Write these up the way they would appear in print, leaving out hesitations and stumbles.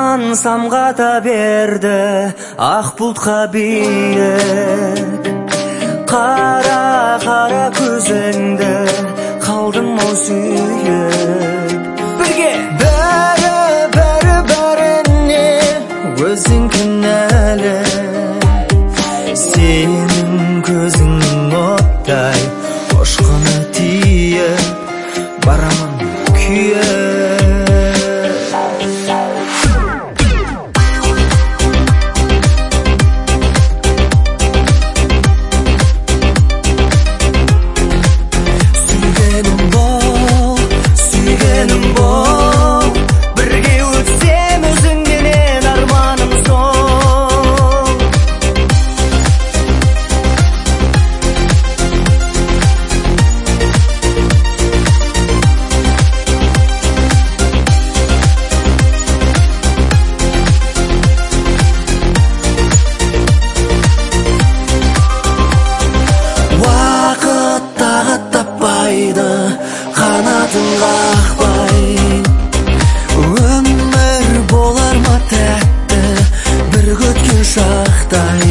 арман самғата берді ақ бұлтқа биік. Қара қара көзіңді қалдым ау сүйіп. Бірге бәріне өзің кінәлі, сенің көзіңнің оттай ұшқыны тиіп барамын күйіп. Қанатын қақпай өмір болар ма тәтті бір күткен шақтай.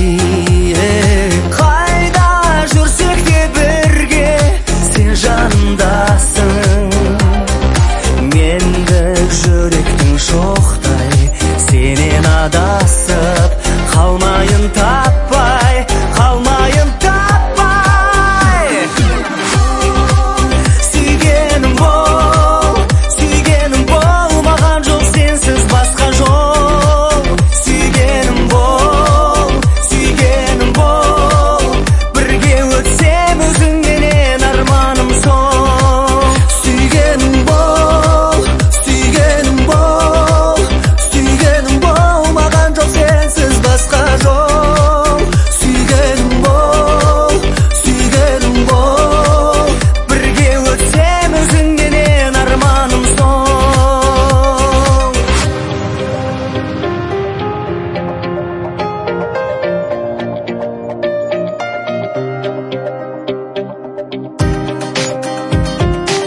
Қайда жүрсек те бірге сен жанымдасың, мендік жүректің шоқтай сенен адасып қалмайын таппай, қалмайын таппай.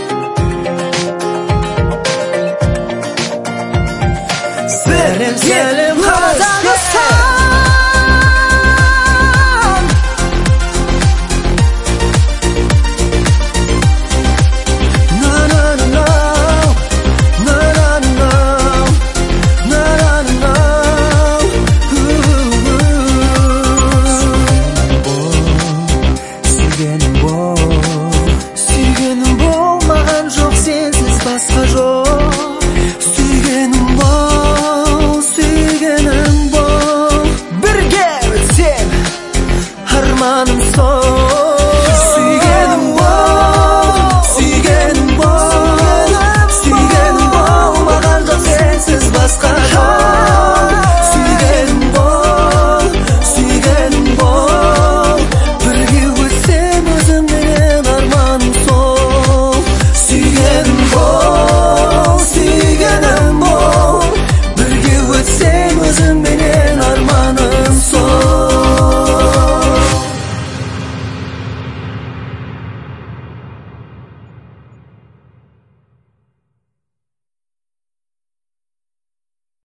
Сәлем